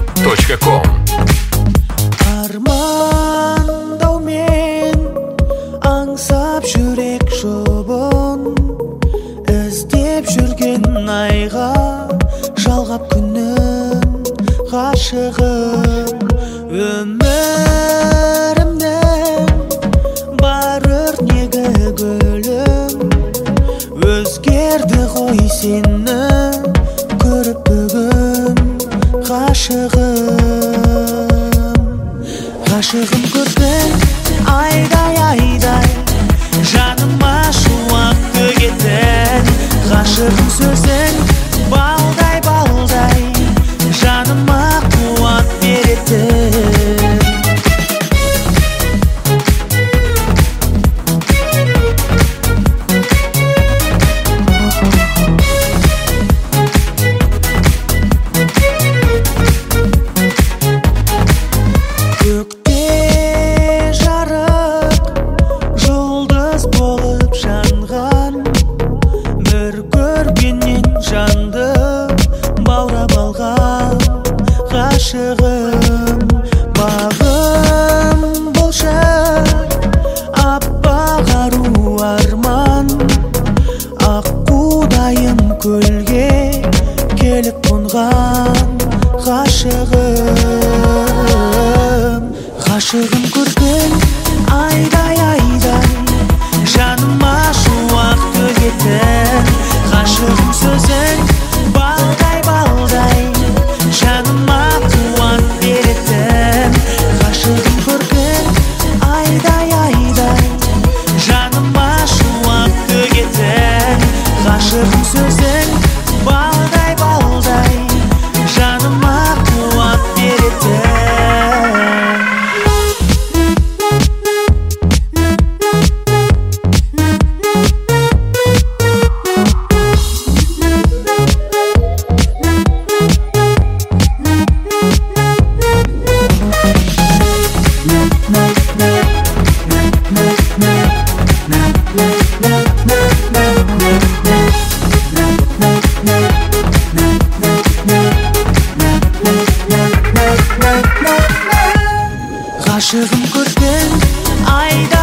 gmail.com. Армандаумен аңсап жүрек жұбын, іздеп жүрген айға жалғап күнін ғашығым. Өмірімнің бар өрнегі гүлім, өзгерді ғой сені көріп бүгін ғашығым көрген айдай жаныма шуақ төгетін, ғашығым сөзің балдай жаныма қуат беретін. Ғашығым, бағым болшы аппақ ару арман, аққудайым көлге келіп қонған ғашығым көрген айдай жаныма шуақ төгетін, ғашығым сөзің балдай жаныма қуат беретін. Ғашығым көрген айдай жаныма шуақ төгетін, ғашығым сөзің балдай жаныма қуат беретін. Ғашығым көрген айда